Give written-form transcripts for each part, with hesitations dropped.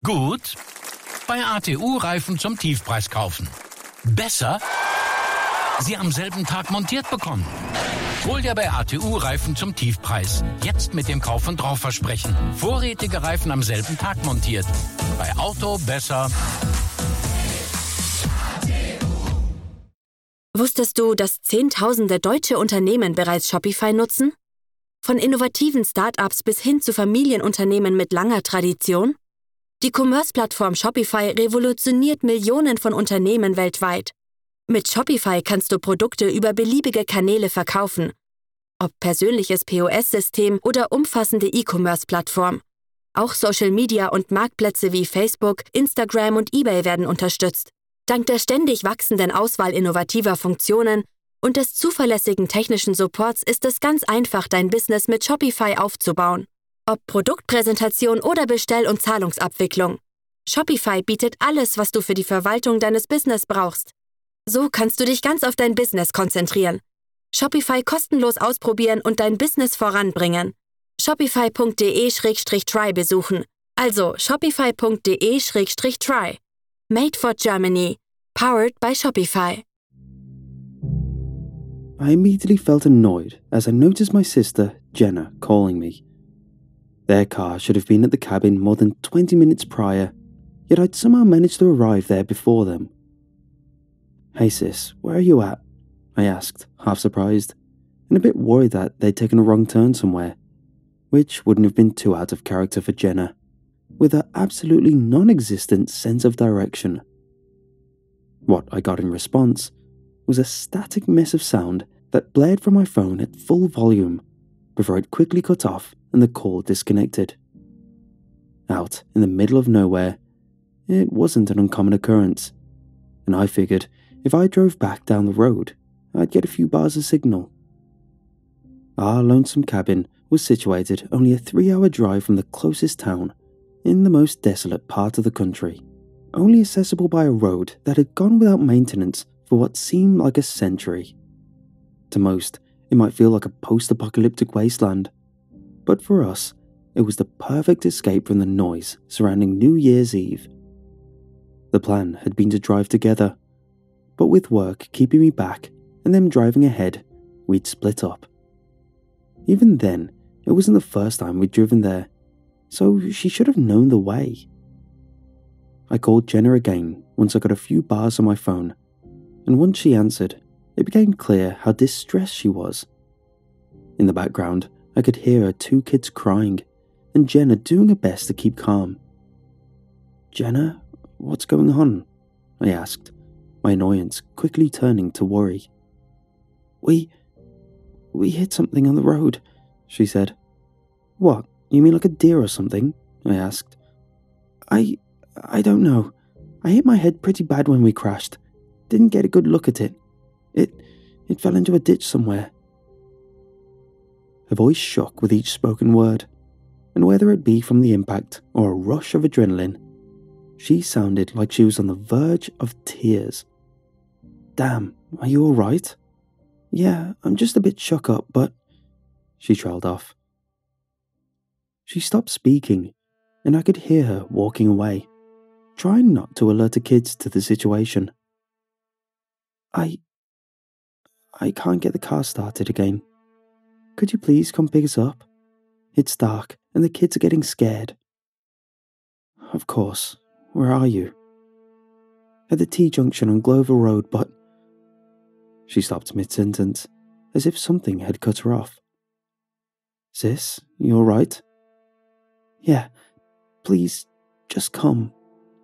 Gut, bei ATU-Reifen zum Tiefpreis kaufen. Besser, sie am selben Tag montiert bekommen. Hol dir bei ATU-Reifen zum Tiefpreis. Jetzt mit dem Kauf- und Draufversprechen. Vorrätige Reifen am selben Tag montiert. Bei Auto besser. Wusstest du, dass Zehntausende deutsche Unternehmen bereits Shopify nutzen? Von innovativen Start-ups bis hin zu Familienunternehmen mit langer Tradition? Die Commerce-Plattform Shopify revolutioniert Millionen von Unternehmen weltweit. Mit Shopify kannst du Produkte über beliebige Kanäle verkaufen. Ob persönliches POS-System oder umfassende E-Commerce-Plattform. Auch Social Media und Marktplätze wie Facebook, Instagram und eBay werden unterstützt. Dank der ständig wachsenden Auswahl innovativer Funktionen und des zuverlässigen technischen Supports ist es ganz einfach, dein Business mit Shopify aufzubauen. Ob Produktpräsentation oder Bestell- und Zahlungsabwicklung. Shopify bietet alles, was du für die Verwaltung deines Business brauchst. So kannst du dich ganz auf dein Business konzentrieren. Shopify kostenlos ausprobieren und dein Business voranbringen. Shopify.de/try besuchen. Also shopify.de/try. Made for Germany. Powered by Shopify. I immediately felt annoyed as I noticed my sister, Jenna, calling me. Their car should have been at the cabin more than 20 minutes prior, yet I'd somehow managed to arrive there before them. "Hey sis, where are you at?" I asked, half surprised, and a bit worried that they'd taken a wrong turn somewhere, which wouldn't have been too out of character for Jenna, with her absolutely non-existent sense of direction. What I got in response was a static mess of sound that blared from my phone at full volume before it quickly cut off and the call disconnected. Out in the middle of nowhere, it wasn't an uncommon occurrence, and I figured if I drove back down the road, I'd get a few bars of signal. Our lonesome cabin was situated only a 3-hour drive from the closest town, in the most desolate part of the country, only accessible by a road that had gone without maintenance for what seemed like a century. To most, it might feel like a post-apocalyptic wasteland, but for us, it was the perfect escape from the noise surrounding New Year's Eve. The plan had been to drive together, but with work keeping me back and them driving ahead, we'd split up. Even then, it wasn't the first time we'd driven there, so she should have known the way. I called Jenna again once I got a few bars on my phone, and once she answered, it became clear how distressed she was. In the background, I could hear her 2 kids crying, and Jenna doing her best to keep calm. "Jenna, what's going on?" I asked, my annoyance quickly turning to worry. We hit something on the road," she said. "What, you mean like a deer or something?" I asked. I don't know. I hit my head pretty bad when we crashed. Didn't get a good look at it. It fell into a ditch somewhere." Her voice shook with each spoken word, and whether it be from the impact or a rush of adrenaline, she sounded like she was on the verge of tears. "Damn, are you alright?" "Yeah, I'm just a bit shook up, but..." she trailed off. She stopped speaking, and I could hear her walking away, trying not to alert the kids to the situation. I can't get the car started again. Could you please come pick us up? It's dark and the kids are getting scared." "Of course. Where are you?" "At the T-junction on Glover Road, but..." She stopped mid-sentence, as if something had cut her off. "Sis, you alright?" "Yeah, please, just come."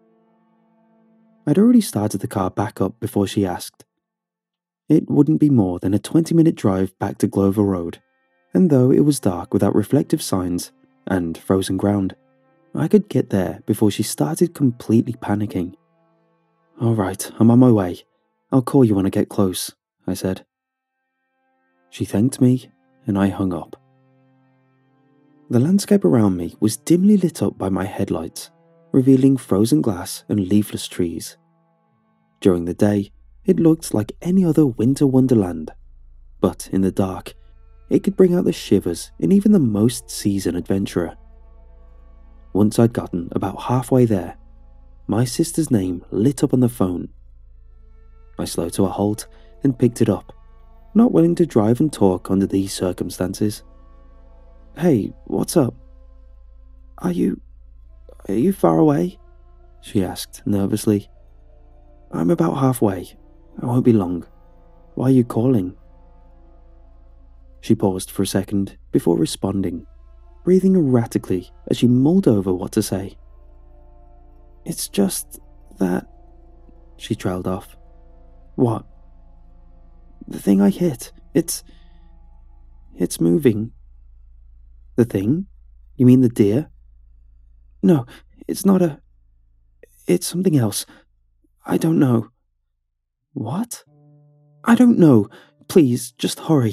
I'd already started the car back up before she asked. It wouldn't be more than a 20-minute drive back to Glover Road, and though it was dark without reflective signs and frozen ground, I could get there before she started completely panicking. "Alright, I'm on my way. I'll call you when I get close," I said. She thanked me, and I hung up. The landscape around me was dimly lit up by my headlights, revealing frozen glass and leafless trees. During the day, it looked like any other winter wonderland, but in the dark, it could bring out the shivers in even the most seasoned adventurer. Once I'd gotten about halfway there, my sister's name lit up on the phone. I slowed to a halt and picked it up, not willing to drive and talk under these circumstances. "Hey, what's up? Are you far away?" she asked nervously. "I'm about halfway. I won't be long. Why are you calling?" She paused for a second before responding, breathing erratically as she mulled over what to say. "It's just that," she trailed off. "What?" "The thing I hit. It's moving." "The thing? You mean the deer?" "No, it's not it's something else. I don't know." "What?" "I don't know. Please, just hurry."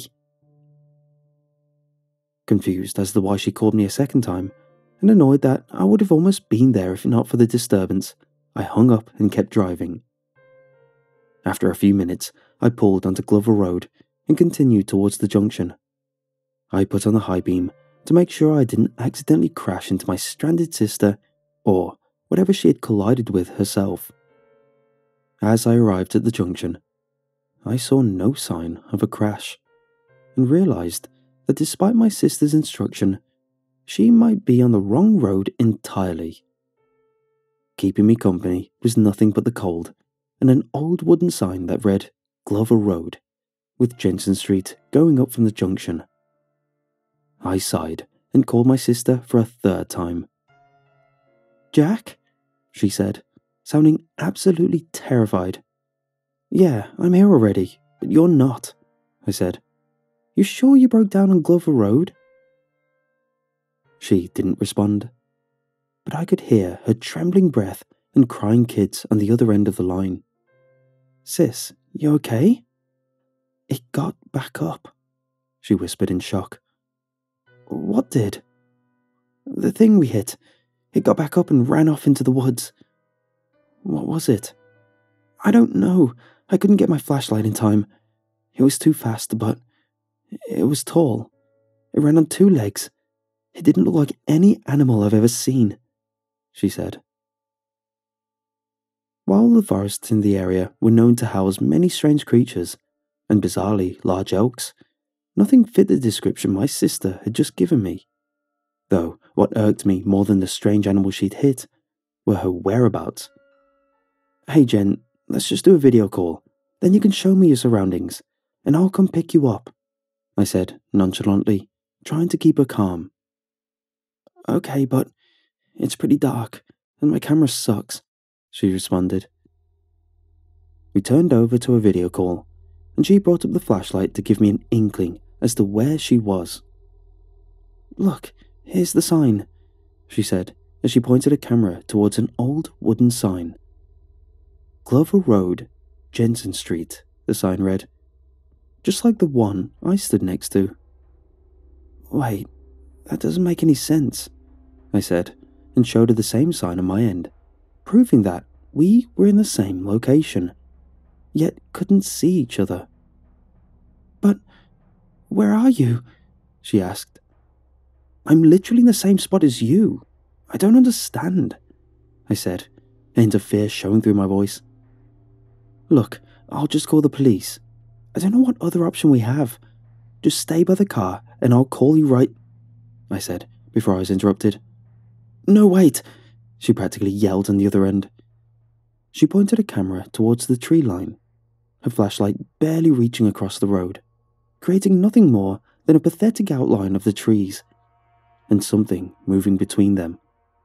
Confused as to why she called me a second time, and annoyed that I would have almost been there if not for the disturbance, I hung up and kept driving. After a few minutes, I pulled onto Glover Road and continued towards the junction. I put on the high beam to make sure I didn't accidentally crash into my stranded sister or whatever she had collided with herself. As I arrived at the junction, I saw no sign of a crash and realized that despite my sister's instruction, she might be on the wrong road entirely. Keeping me company was nothing but the cold and an old wooden sign that read Glover Road, with Jensen Street going up from the junction. I sighed and called my sister for a third time. "Jack?" she said, sounding absolutely terrified. "Yeah, I'm here already, but you're not," I said. "You sure you broke down on Glover Road?" She didn't respond, but I could hear her trembling breath and crying kids on the other end of the line. "Sis, you okay?" "It got back up," she whispered in shock. "What did?" "The thing we hit. It got back up and ran off into the woods." "What was it?" "I don't know. I couldn't get my flashlight in time. It was too fast, but it was tall. It ran on 2 legs. It didn't look like any animal I've ever seen," she said. While the forests in the area were known to house many strange creatures, and bizarrely large elks, nothing fit the description my sister had just given me. Though what irked me more than the strange animal she'd hit were her whereabouts. "Hey Jen, let's just do a video call, then you can show me your surroundings, and I'll come pick you up," I said nonchalantly, trying to keep her calm. "Okay, but it's pretty dark, and my camera sucks," she responded. We turned over to a video call, and she brought up the flashlight to give me an inkling as to where she was. "Look, here's the sign," she said as she pointed a camera towards an old wooden sign. "Glover Road, Jensen Street," the sign read, just like the one I stood next to. "Wait, that doesn't make any sense," I said, and showed her the same sign on my end, proving that we were in the same location, yet couldn't see each other. "But where are you?" she asked. "I'm literally in the same spot as you. I don't understand," I said, a hint of fear showing through my voice. "Look, I'll just call the police. I don't know what other option we have. Just stay by the car and I'll call you right," I said before I was interrupted. "No, wait," she practically yelled on the other end. She pointed a camera towards the tree line, her flashlight barely reaching across the road, creating nothing more than a pathetic outline of the trees, and something moving between them.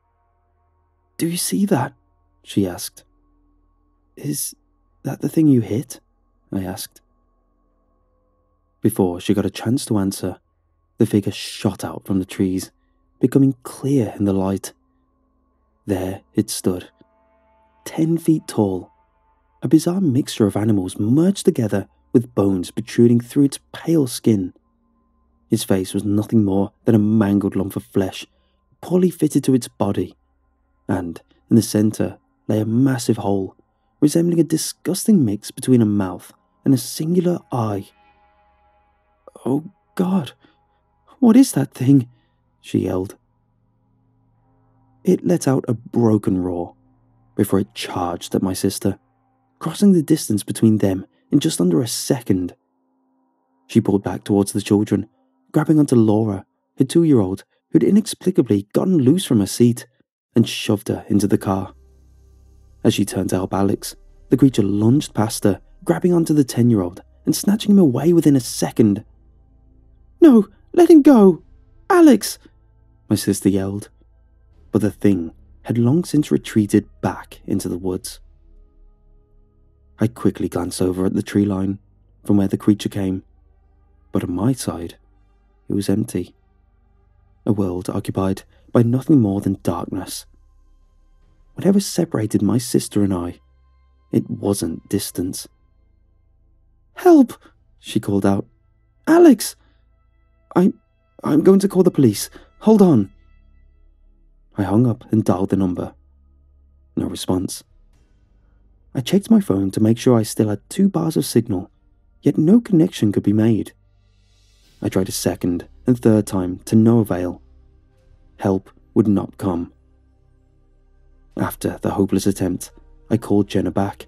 "Do you see that?" she asked. "Is that the thing you hit?" I asked. Before she got a chance to answer, the figure shot out from the trees, becoming clear in the light. There it stood, 10 feet tall, a bizarre mixture of animals merged together with bones protruding through its pale skin. Its face was nothing more than a mangled lump of flesh, poorly fitted to its body, and in the centre lay a massive hole, resembling a disgusting mix between a mouth and a singular eye. "Oh God, what is that thing?" she yelled. It let out a broken roar before it charged at my sister, crossing the distance between them in just under a second. She pulled back towards the children, grabbing onto Laura, her 2-year-old, who'd inexplicably gotten loose from her seat, and shoved her into the car. As she turned to help Alex, the creature lunged past her, grabbing onto the 10-year-old and snatching him away within a second. "No, let him go! Alex!" my sister yelled. But the thing had long since retreated back into the woods. I quickly glanced over at the tree line from where the creature came, but on my side, it was empty. A world occupied by nothing more than darkness. Whatever separated my sister and I, it wasn't distance. "Help!" she called out. "Alex!" I'm going to call the police. Hold on." I hung up and dialed the number. No response. I checked my phone to make sure I still had 2 bars of signal, yet no connection could be made. I tried a second and third time to no avail. Help would not come. After the hopeless attempt, I called Jenna back.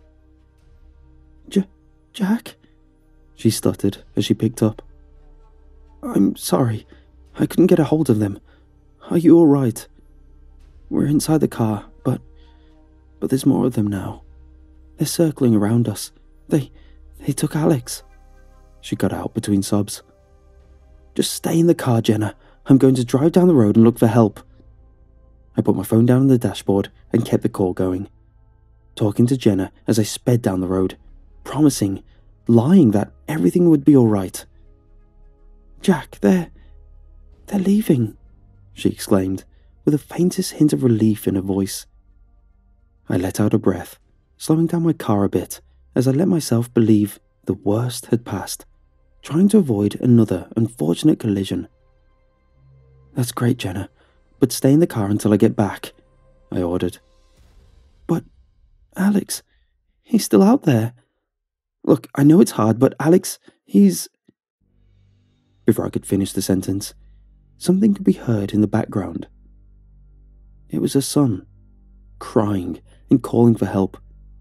Jack? She stuttered as she picked up. "I'm sorry, I couldn't get a hold of them. Are you all right? We're inside the car, but there's more of them now. They're circling around us. They took Alex." She got out between sobs. "Just stay in the car, Jenna. I'm going to drive down the road and look for help." I put my phone down on the dashboard and kept the call going, talking to Jenna as I sped down the road, promising, lying that everything would be all right. "Jack, they're leaving," she exclaimed, with the faintest hint of relief in her voice. I let out a breath, slowing down my car a bit as I let myself believe the worst had passed, trying to avoid another unfortunate collision. "That's great, Jenna, but stay in the car until I get back," I ordered. "But Alex, he's still out there. Look, I know it's hard, but Alex, he's..." Before I could finish the sentence, something could be heard in the background. It was her son, crying and calling for help.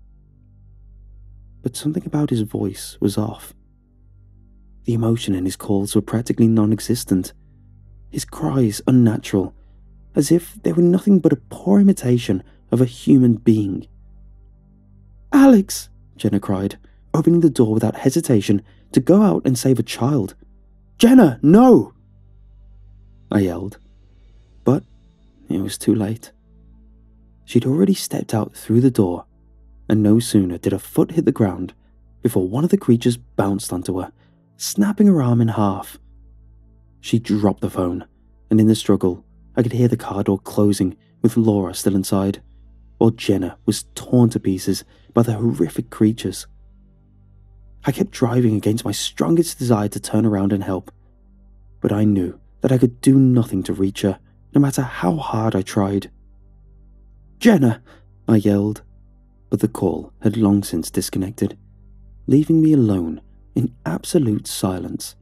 But something about his voice was off. The emotion in his calls were practically non-existent, his cries unnatural, as if they were nothing but a poor imitation of a human being. "Alex!" Jenna cried, opening the door without hesitation to go out and save a child. "Jenna, no!" I yelled, but it was too late. She'd already stepped out through the door, and no sooner did her foot hit the ground before one of the creatures bounced onto her, snapping her arm in half. She dropped the phone, and in the struggle, I could hear the car door closing with Laura still inside, while Jenna was torn to pieces by the horrific creatures. I kept driving against my strongest desire to turn around and help, but I knew that I could do nothing to reach her, no matter how hard I tried. "Jenna!" I yelled, but the call had long since disconnected, leaving me alone in absolute silence.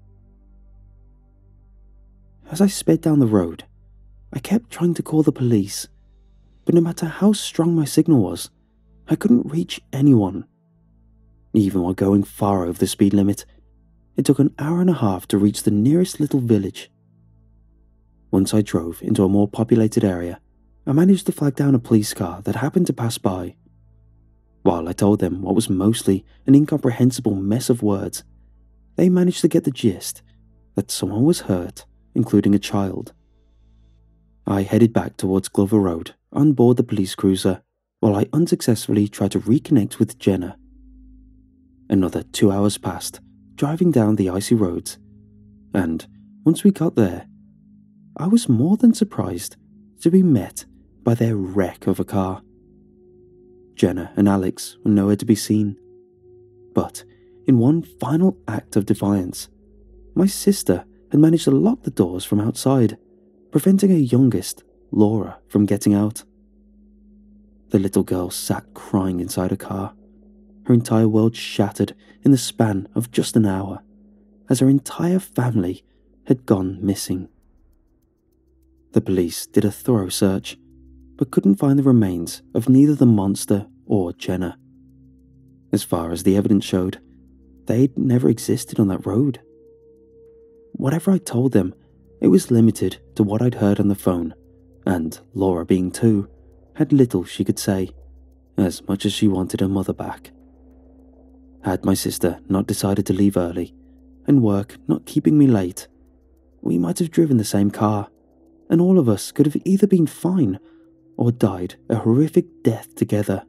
As I sped down the road, I kept trying to call the police, but no matter how strong my signal was, I couldn't reach anyone. Even while going far over the speed limit, it took an hour and a half to reach the nearest little village. Once I drove into a more populated area, I managed to flag down a police car that happened to pass by. While I told them what was mostly an incomprehensible mess of words, they managed to get the gist that someone was hurt, including a child. I headed back towards Glover Road on board the police cruiser while I unsuccessfully tried to reconnect with Jenna. Another 2 hours passed, driving down the icy roads, and once we got there, I was more than surprised to be met by their wreck of a car. Jenna and Alex were nowhere to be seen, but in one final act of defiance, my sister had managed to lock the doors from outside, preventing her youngest, Laura, from getting out. The little girl sat crying inside her car, her entire world shattered in the span of just an hour, as her entire family had gone missing. The police did a thorough search, but couldn't find the remains of neither the monster or Jenna. As far as the evidence showed, they'd never existed on that road. Whatever I told them, it was limited to what I'd heard on the phone, and Laura, being 2, had little she could say, as much as she wanted her mother back. Had my sister not decided to leave early, and work not keeping me late, we might have driven the same car, and all of us could have either been fine or died a horrific death together.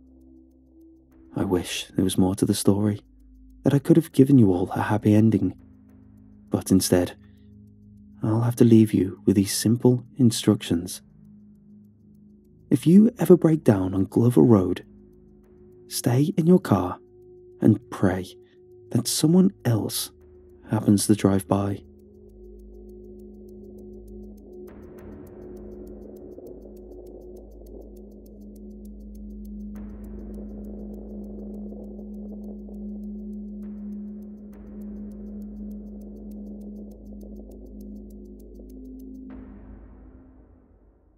I wish there was more to the story, that I could have given you all a happy ending, but instead, I'll have to leave you with these simple instructions. If you ever break down on Glover Road, stay in your car and pray that someone else happens to drive by.